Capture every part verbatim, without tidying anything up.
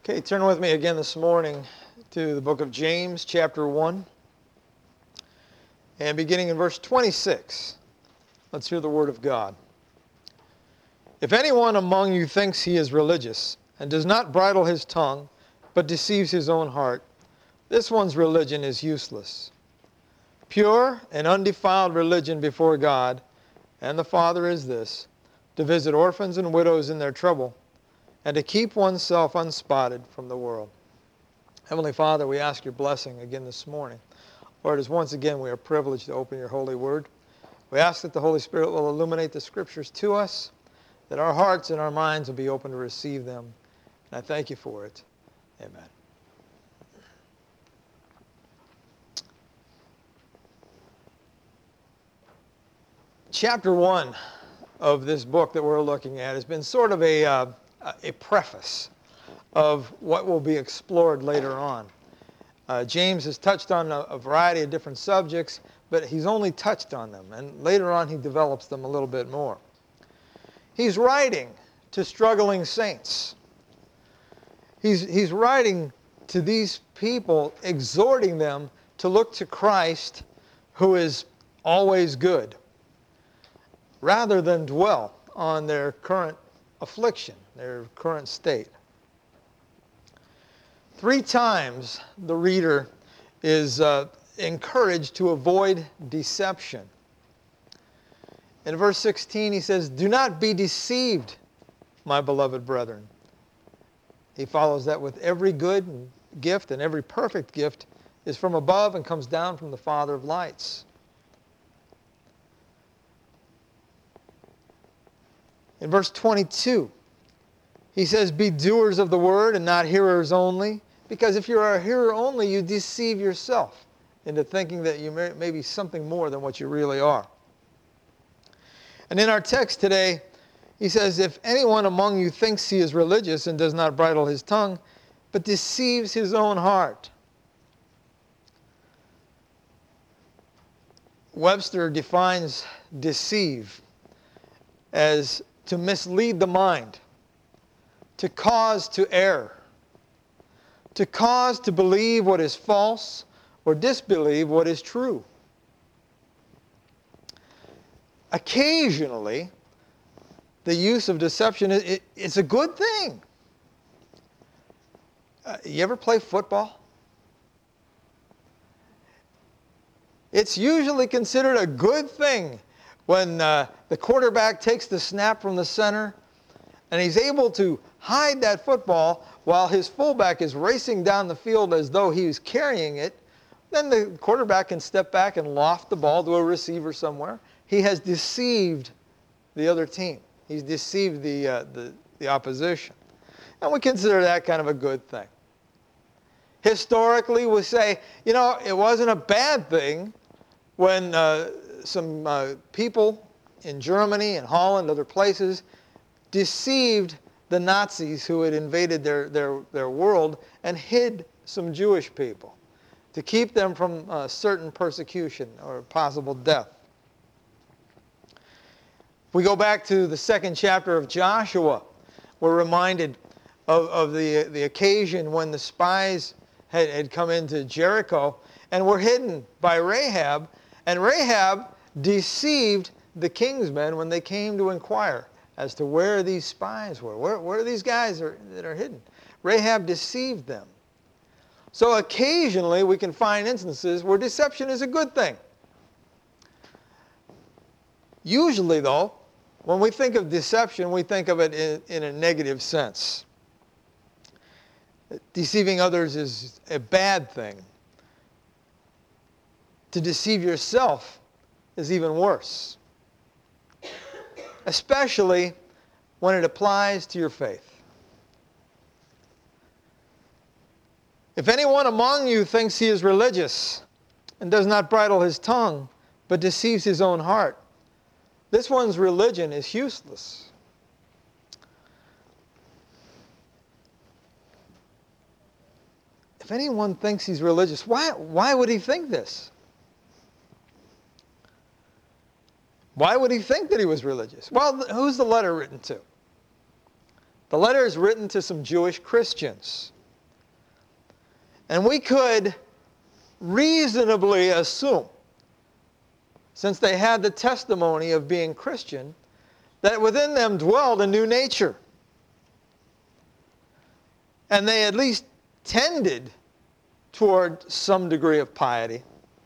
Okay, turn with me again this morning to the book of James, chapter one. And beginning in verse twenty-six, let's hear the word of God. If anyone among you thinks he is religious and does not bridle his tongue, but deceives his own heart, this one's religion is useless. Pure and undefiled religion before God and the Father is this, to visit orphans and widows in their trouble, and to keep oneself unspotted from the world. Heavenly Father, we ask your blessing again this morning. Lord, as once again we are privileged to open your holy word, we ask that the Holy Spirit will illuminate the scriptures to us, that our hearts and our minds will be open to receive them. And I thank you for it. Amen. Chapter one of this book that we're looking at has been sort of a, uh, a preface of what will be explored later on. Uh, James has touched on a, a variety of different subjects, but he's only touched on them, and later on he develops them a little bit more. He's writing to struggling saints. He's, he's writing to these people, exhorting them to look to Christ, who is always good, rather than dwell on their current affliction, their current state. Three times the reader is uh, encouraged to avoid deception. In verse sixteen he says, "Do not be deceived, my beloved brethren." He follows that with every good gift and every perfect gift is from above and comes down from the Father of lights. In verse twenty-two, he says, "Be doers of the word and not hearers only, because if you're a hearer only, you deceive yourself into thinking that you may, may be something more than what you really are." And in our text today, he says, "If anyone among you thinks he is religious and does not bridle his tongue, but deceives his own heart." Webster defines deceive as to mislead the mind, to cause to err, to cause to believe what is false or disbelieve what is true. Occasionally, the use of deception is it, it's a good thing. Uh, you ever play football? It's usually considered a good thing when uh, the quarterback takes the snap from the center and he's able to hide that football while his fullback is racing down the field as though he was carrying it. Then the quarterback can step back and loft the ball to a receiver somewhere. He has deceived the other team. He's deceived the, uh, the, the opposition. And we consider that kind of a good thing. Historically, we say, you know, it wasn't a bad thing when uh, some uh, people in Germany and Holland, other places, deceived the Nazis who had invaded their, their, their world and hid some Jewish people to keep them from uh, certain persecution or possible death. If we go back to the second chapter of Joshua, we're reminded of, of the, the occasion when the spies had, had come into Jericho and were hidden by Rahab, and Rahab deceived the king's men when they came to inquire as to where these spies were. Where, where are these guys are, that are hidden? Rahab deceived them. So occasionally we can find instances where deception is a good thing. Usually, though, when we think of deception, we think of it in, in a negative sense. Deceiving others is a bad thing. To deceive yourself is even worse, especially when it applies to your faith. If anyone among you thinks he is religious and does not bridle his tongue, but deceives his own heart, this one's religion is useless. If anyone thinks he's religious, why, why would he think this? Why would he think that he was religious? Well, who's the letter written to? The letter is written to some Jewish Christians. And we could reasonably assume, since they had the testimony of being Christian, that within them dwelled a new nature. And they at least tended toward some degree of piety.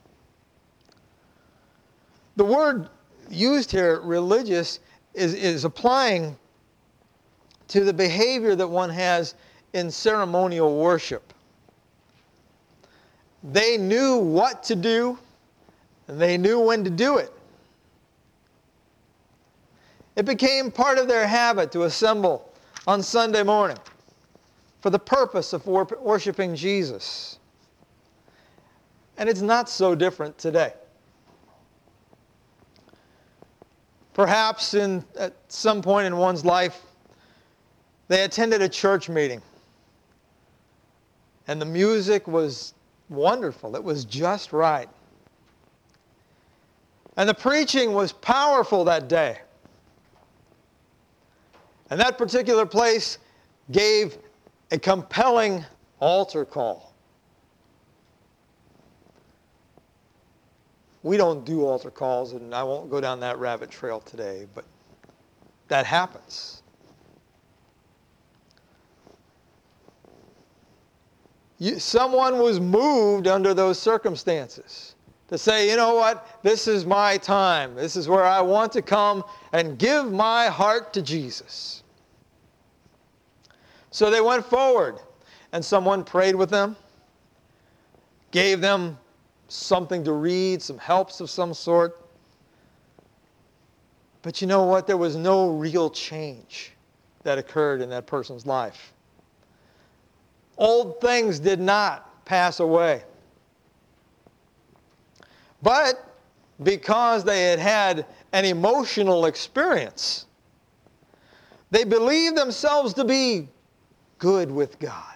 The word used here, religious, is, is applying to the behavior that one has in ceremonial worship. They knew what to do, and they knew when to do it. It became part of their habit to assemble on Sunday morning for the purpose of worshiping Jesus. And it's not so different today. Perhaps in, at some point in one's life, they attended a church meeting. And the music was wonderful. It was just right. And the preaching was powerful that day. And that particular place gave a compelling altar call. We don't do altar calls, and I won't go down that rabbit trail today, but that happens. You, someone was moved under those circumstances to say, you know what, this is my time. This is where I want to come and give my heart to Jesus. So they went forward, and someone prayed with them, gave them something to read, some helps of some sort. But you know what? There was no real change that occurred in that person's life. Old things did not pass away. But because they had had an emotional experience, they believed themselves to be good with God.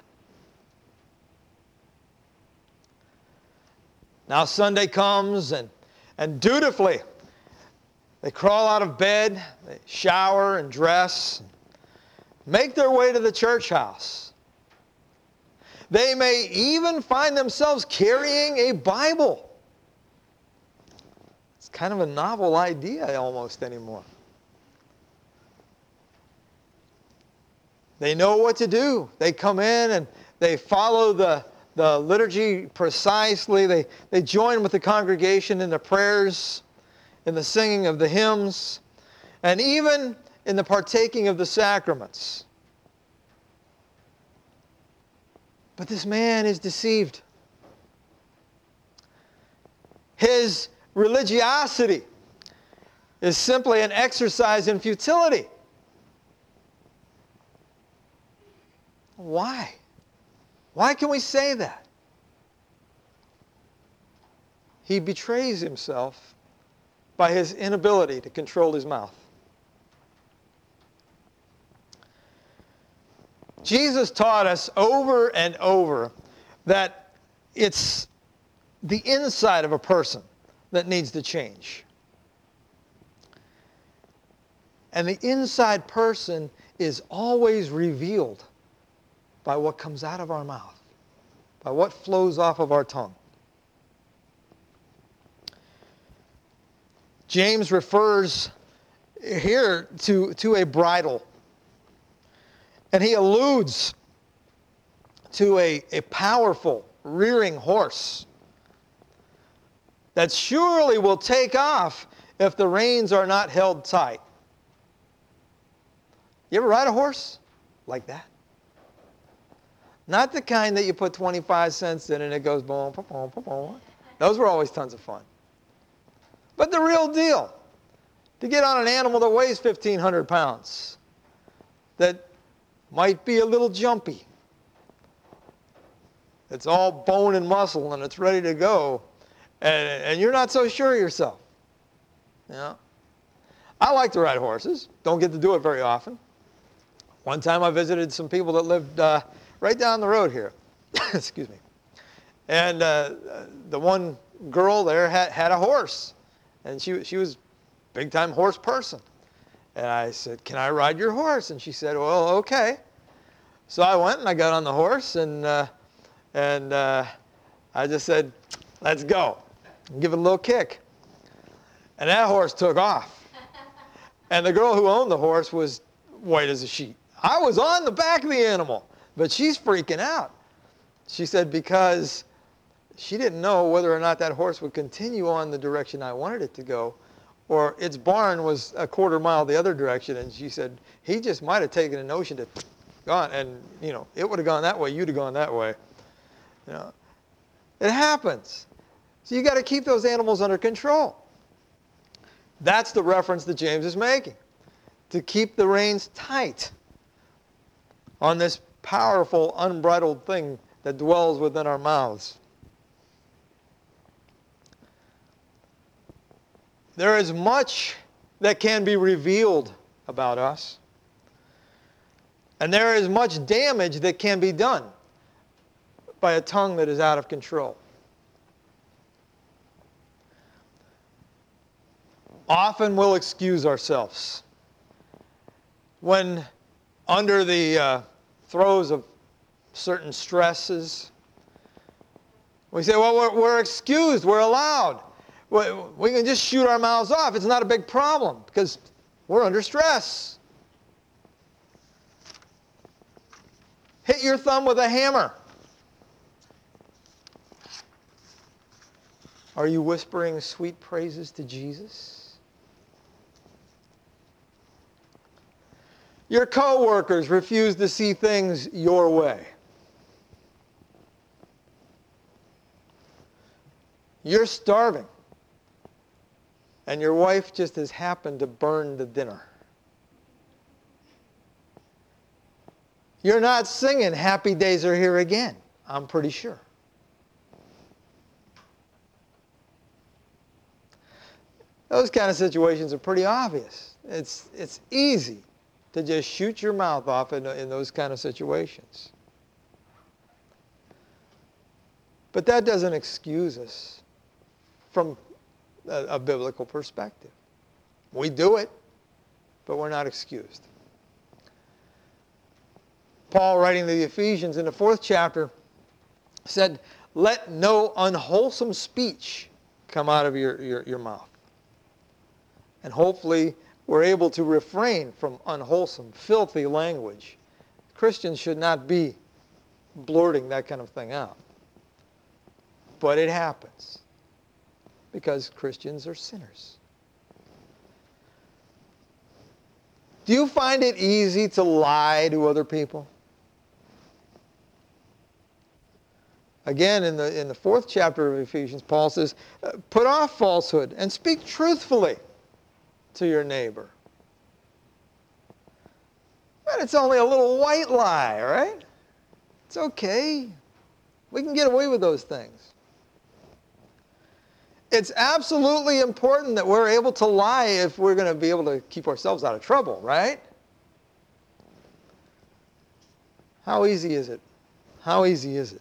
Now Sunday comes, and, and dutifully they crawl out of bed, they shower and dress, and make their way to the church house. They may even find themselves carrying a Bible. It's kind of a novel idea almost anymore. They know what to do. They come in and they follow the, the liturgy precisely. They, they join with the congregation in the prayers, in the singing of the hymns, and even in the partaking of the sacraments. But this man is deceived. His religiosity is simply an exercise in futility. Why? Why can we say that? He betrays himself by his inability to control his mouth. Jesus taught us over and over that it's the inside of a person that needs to change. And the inside person is always revealed by what comes out of our mouth, by what flows off of our tongue. James refers here to, to a bridle. And he alludes to a, a powerful, rearing horse that surely will take off if the reins are not held tight. You ever ride a horse like that? Not the kind that you put twenty-five cents in and it goes boom, boom, boom, boom, boom. Those were always tons of fun. But the real deal, to get on an animal that weighs fifteen hundred pounds, that might be a little jumpy, it's all bone and muscle and it's ready to go, and, and you're not so sure of yourself. You know? I like to ride horses. Don't get to do it very often. One time I visited some people that lived uh, right down the road here. Excuse me. And uh, the one girl there had, had a horse. And she, she was a big-time horse person. And I said, can I ride your horse? And she said, well, okay. So I went and I got on the horse, and uh, And uh, I just said, let's go. And give it a little kick. And that horse took off. And the girl who owned the horse was white as a sheet. I was on the back of the animal, but she's freaking out. She said because she didn't know whether or not that horse would continue on the direction I wanted it to go, or its barn was a quarter mile the other direction. And she said, he just might have taken a notion to gone, and you know, it would have gone that way, you'd have gone that way. You know, it happens. So you got to keep those animals under control. That's the reference that James is making. To keep the reins tight on this powerful, unbridled thing that dwells within our mouths. There is much that can be revealed about us. And there is much damage that can be done by a tongue that is out of control. Often we'll excuse ourselves when under the uh, throes of certain stresses. We say, well, we're, we're excused, we're allowed. We, we can just shoot our mouths off. It's not a big problem because we're under stress. Hit your thumb with a hammer. Are you whispering sweet praises to Jesus? Your co-workers refuse to see things your way. You're starving, and your wife just has happened to burn the dinner. You're not singing Happy Days Are Here Again, I'm pretty sure. Those kind of situations are pretty obvious. It's, it's easy to just shoot your mouth off in, in those kind of situations. But that doesn't excuse us from a, a biblical perspective. We do it, but we're not excused. Paul, writing to the Ephesians in the fourth chapter, said, let no unwholesome speech come out of your, your, your mouth. And hopefully we're able to refrain from unwholesome, filthy language. Christians should not be blurting that kind of thing out. But it happens because Christians are sinners. Do you find it easy to lie to other people? Again, in the, in the fourth chapter of Ephesians, Paul says, put off falsehood and speak truthfully to your neighbor. And it's only a little white lie, right? It's okay. We can get away with those things. It's absolutely important that we're able to lie if we're going to be able to keep ourselves out of trouble, right? How easy is it? How easy is it?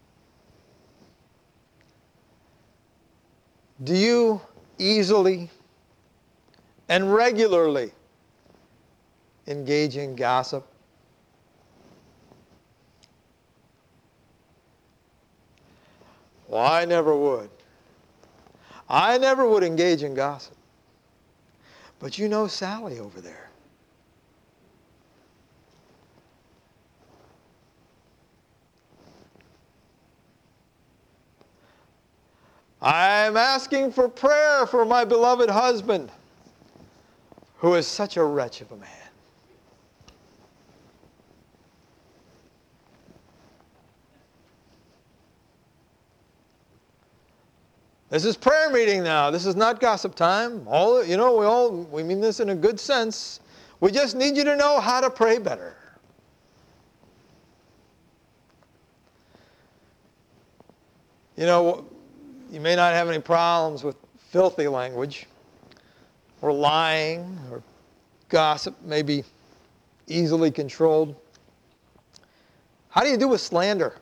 Do you easily and regularly engage in gossip? Well, I never would. I never would engage in gossip. But you know Sally over there. I'm asking for prayer for my beloved husband, who is such a wretch of a man. This is prayer meeting now. This is not gossip time. All you know, we all we mean this in a good sense. We just need you to know how to pray better. You know, you may not have any problems with filthy language or lying or gossip, may be easily controlled. How do you do with slander?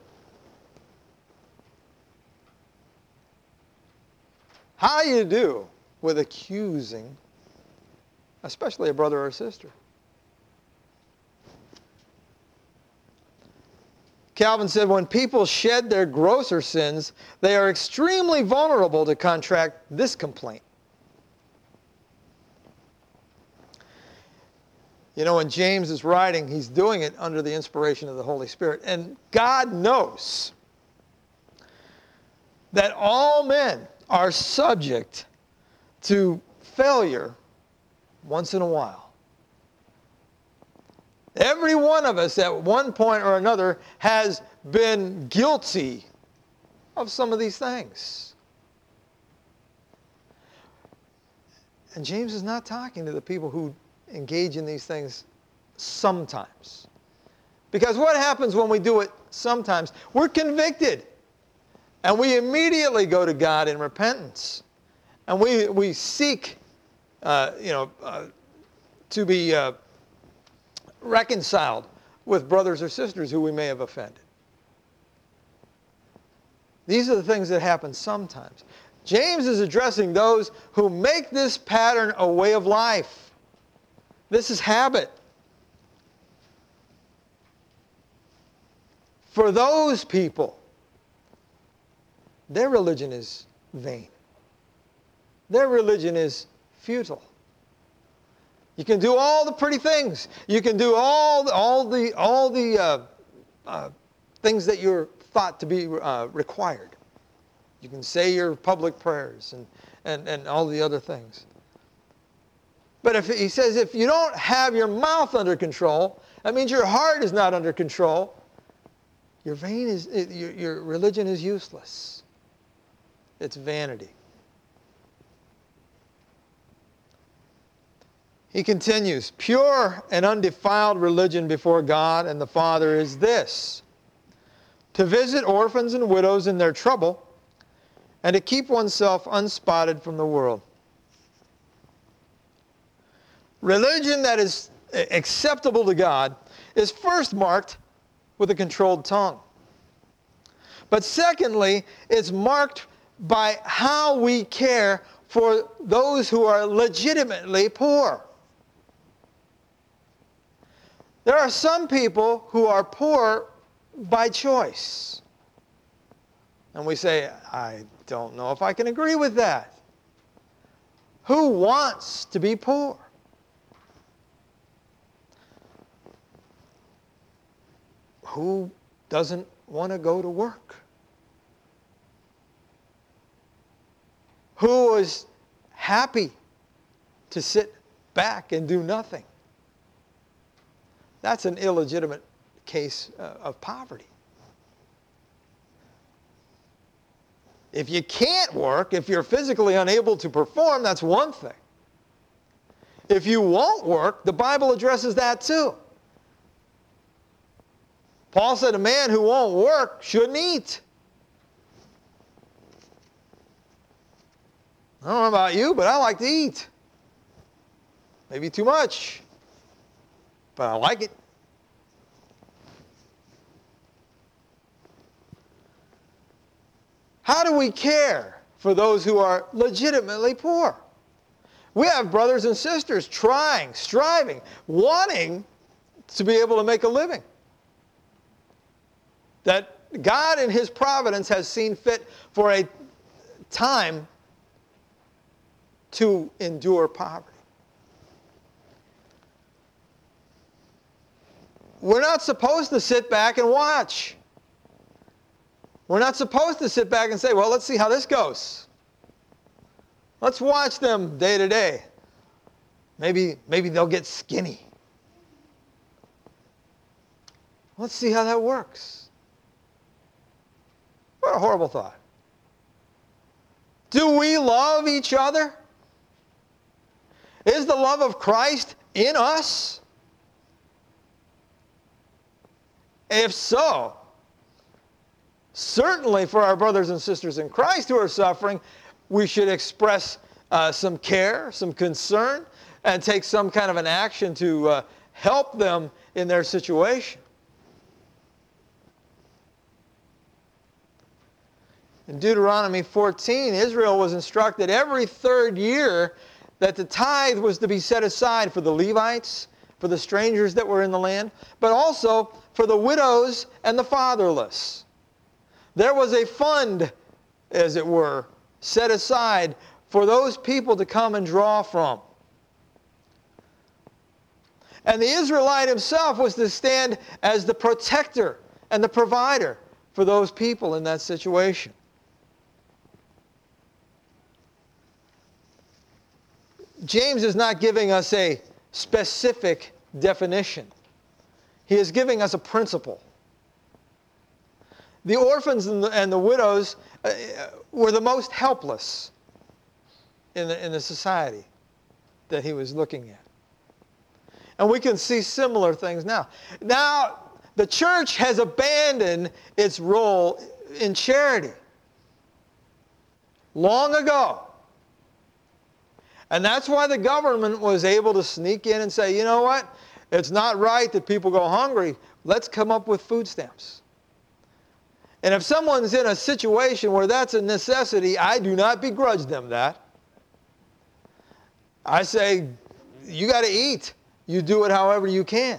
How do you do with accusing, especially a brother or sister? Calvin said, when people shed their grosser sins, they are extremely vulnerable to contract this complaint. You know, when James is writing, he's doing it under the inspiration of the Holy Spirit. And God knows that all men are subject to failure once in a while. Every one of us at one point or another has been guilty of some of these things. And James is not talking to the people who engage in these things sometimes. Because what happens when we do it sometimes? We're convicted. And we immediately go to God in repentance. And we, we seek, uh, you know, uh, to be uh, reconciled with brothers or sisters who we may have offended. These are the things that happen sometimes. James is addressing those who make this pattern a way of life. This is habit. For those people, their religion is vain. Their religion is futile. You can do all the pretty things. You can do all the, all the, all the uh, uh, things that you're thought to be uh, required. You can say your public prayers and, and, and all the other things. But if he says if you don't have your mouth under control, that means your heart is not under control. Your vain is your, your religion is useless. It's vanity. He continues, pure and undefiled religion before God and the Father is this: to visit orphans and widows in their trouble, and to keep oneself unspotted from the world. Religion that is acceptable to God is first marked with a controlled tongue. But secondly, it's marked by how we care for those who are legitimately poor. There are some people who are poor by choice. And we say, I don't know if I can agree with that. Who wants to be poor? Who doesn't want to go to work? Who is happy to sit back and do nothing? That's an illegitimate case uh, of poverty. If you can't work, if you're physically unable to perform, that's one thing. If you won't work, the Bible addresses that too. Paul said a man who won't work shouldn't eat. I don't know about you, but I like to eat. Maybe too much, but I like it. How do we care for those who are legitimately poor? We have brothers and sisters trying, striving, wanting to be able to make a living. That God in His providence has seen fit for a time to endure poverty. We're not supposed to sit back and watch. We're not supposed to sit back and say, well, let's see how this goes. Let's watch them day to day. Maybe, maybe they'll get skinny. Let's see how that works. What a horrible thought. Do we love each other? Is the love of Christ in us? If so, certainly for our brothers and sisters in Christ who are suffering, we should express uh, some care, some concern, and take some kind of an action to uh, help them in their situation. In Deuteronomy fourteen, Israel was instructed every third year that the tithe was to be set aside for the Levites, for the strangers that were in the land, but also for the widows and the fatherless. There was a fund, as it were, set aside for those people to come and draw from. And the Israelite himself was to stand as the protector and the provider for those people in that situation. James is not giving us a specific definition. He is giving us a principle. The orphans and the, and the widows uh, were the most helpless in the, in the society that he was looking at. And we can see similar things now. Now, the church has abandoned its role in charity long ago. And that's why the government was able to sneak in and say, you know what? It's not right that people go hungry. Let's come up with food stamps. And if someone's in a situation where that's a necessity, I do not begrudge them that. I say, you got to eat. You do it however you can.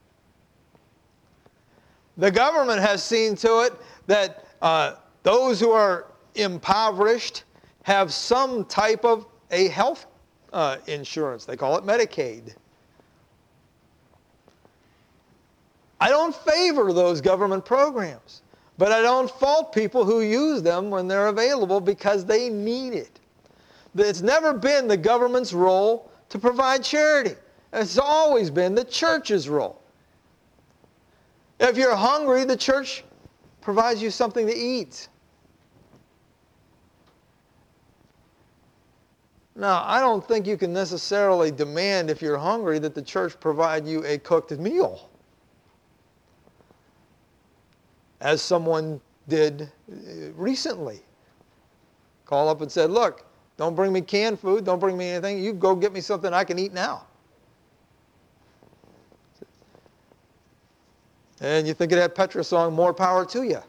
The government has seen to it that uh, those who are impoverished have some type of a health uh, insurance. They call it Medicaid. I don't favor those government programs, but I don't fault people who use them when they're available because they need it. It's never been the government's role to provide charity. It's always been the church's role. If you're hungry, the church provides you something to eat. Now, I don't think you can necessarily demand, if you're hungry, that the church provide you a cooked meal, as someone did recently. Call up and said, look, don't bring me canned food, don't bring me anything, you go get me something I can eat now. And you think of that Petra song, more power to you.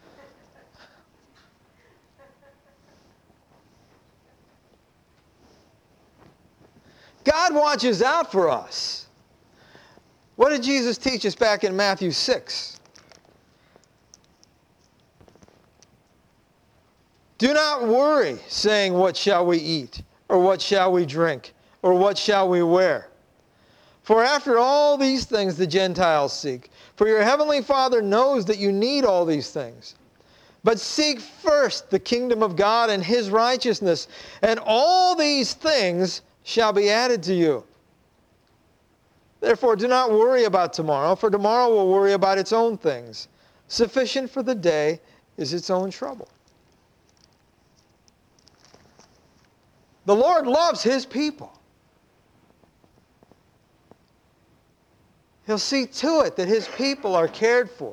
God watches out for us. What did Jesus teach us back in Matthew six? Do not worry, saying, what shall we eat? Or what shall we drink? Or what shall we wear? For after all these things the Gentiles seek. For your heavenly Father knows that you need all these things. But seek first the kingdom of God and His righteousness, and all these things shall be added to you. Therefore, do not worry about tomorrow, for tomorrow will worry about its own things. Sufficient for the day is its own trouble. The Lord loves His people. He'll see to it that His people are cared for.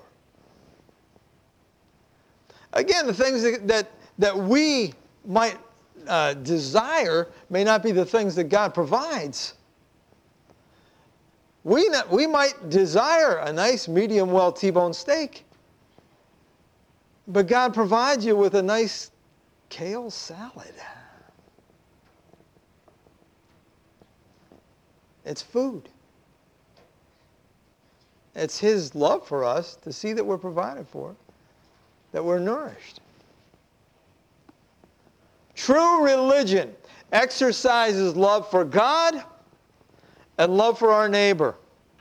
Again, the things that, that, that we might uh, desire may not be the things that God provides. We, not, we might desire a nice medium well T-bone steak, but God provides you with a nice kale salad. It's food. It's His love for us to see that we're provided for, that we're nourished. True religion exercises love for God and love for our neighbor.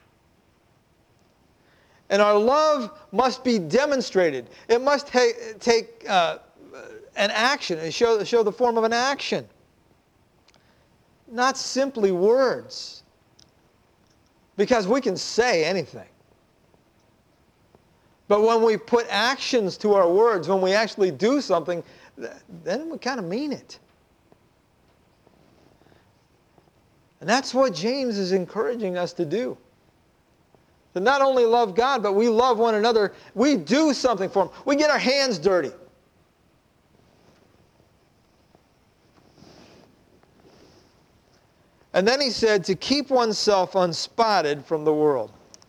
And our love must be demonstrated. It must ta- take uh, an action, and show, show the form of an action. Not simply words. Because we can say anything. But when we put actions to our words, when we actually do something, then we kind of mean it. And that's what James is encouraging us to do. To not only love God, but we love one another. We do something for Him. We get our hands dirty. And then he said to keep oneself unspotted from the world.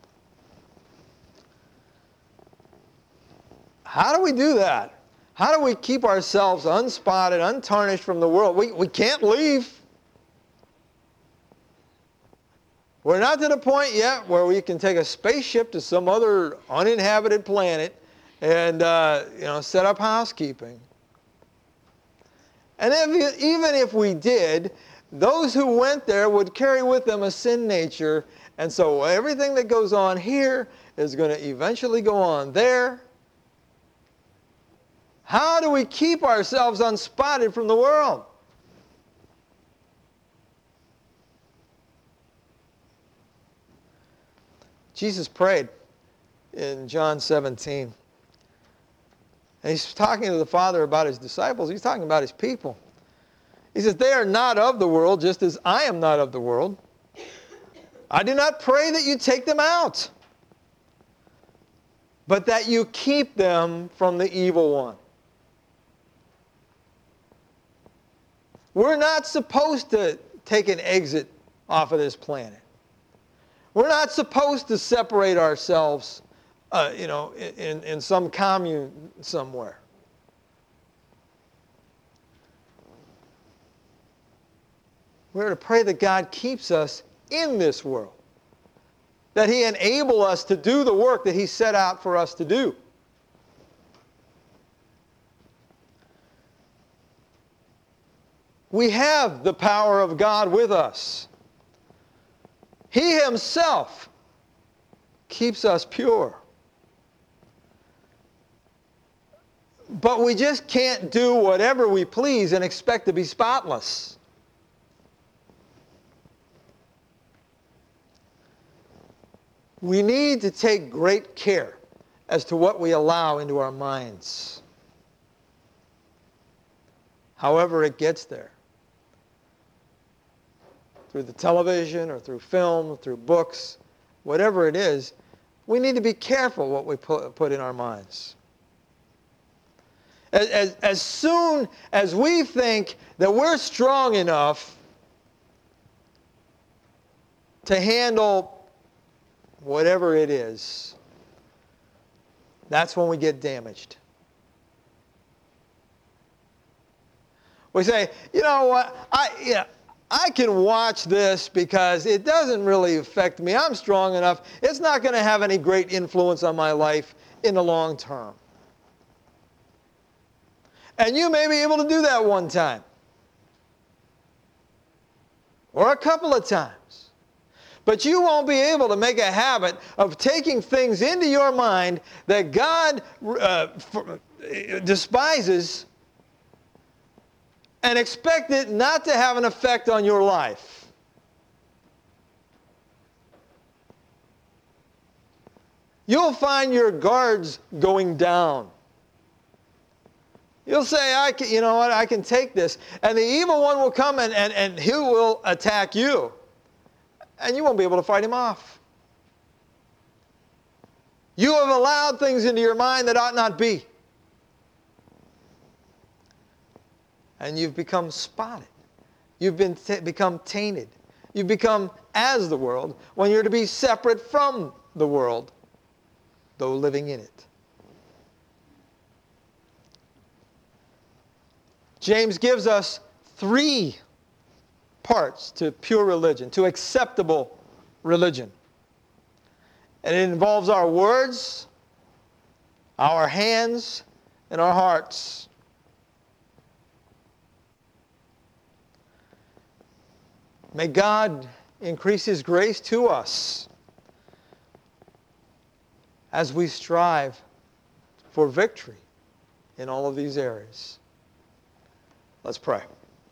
How do we do that? How do we keep ourselves unspotted, untarnished from the world? We, we can't leave. We're not to the point yet where we can take a spaceship to some other uninhabited planet and uh, you know, set up housekeeping. And if, even if we did, those who went there would carry with them a sin nature. And so everything that goes on here is going to eventually go on there. How do we keep ourselves unspotted from the world? Jesus prayed in John seventeen. And he's talking to the Father about his disciples. He's talking about his people. He says, they are not of the world, just as I am not of the world. I do not pray that you take them out, but that you keep them from the evil one. We're not supposed to take an exit off of this planet. We're not supposed to separate ourselves Uh, you know, in, in some commune somewhere. We're to pray that God keeps us in this world, that He enable us to do the work that He set out for us to do. We have the power of God with us. He Himself keeps us pure. But we just can't do whatever we please and expect to be spotless. We need to take great care as to what we allow into our minds. However it gets there. Through the television or through film, through books, whatever it is, we need to be careful what we put, put in our minds. As, as, as soon as we think that we're strong enough to handle whatever it is, that's when we get damaged. We say, you know what, I, yeah, I can watch this because it doesn't really affect me. I'm strong enough. It's not going to have any great influence on my life in the long term. And you may be able to do that one time. Or a couple of times. But you won't be able to make a habit of taking things into your mind that God uh, despises and expect it not to have an effect on your life. You'll find your guards going down. You'll say, I can, you know what, I can take this. And the evil one will come and, and, and he will attack you. And you won't be able to fight him off. You have allowed things into your mind that ought not be. And you've become spotted. You've been t- become tainted. You've become as the world when you're to be separate from the world, though living in it. James gives us three parts to pure religion, to acceptable religion. And it involves our words, our hands, and our hearts. May God increase His grace to us as we strive for victory in all of these areas. Let's pray.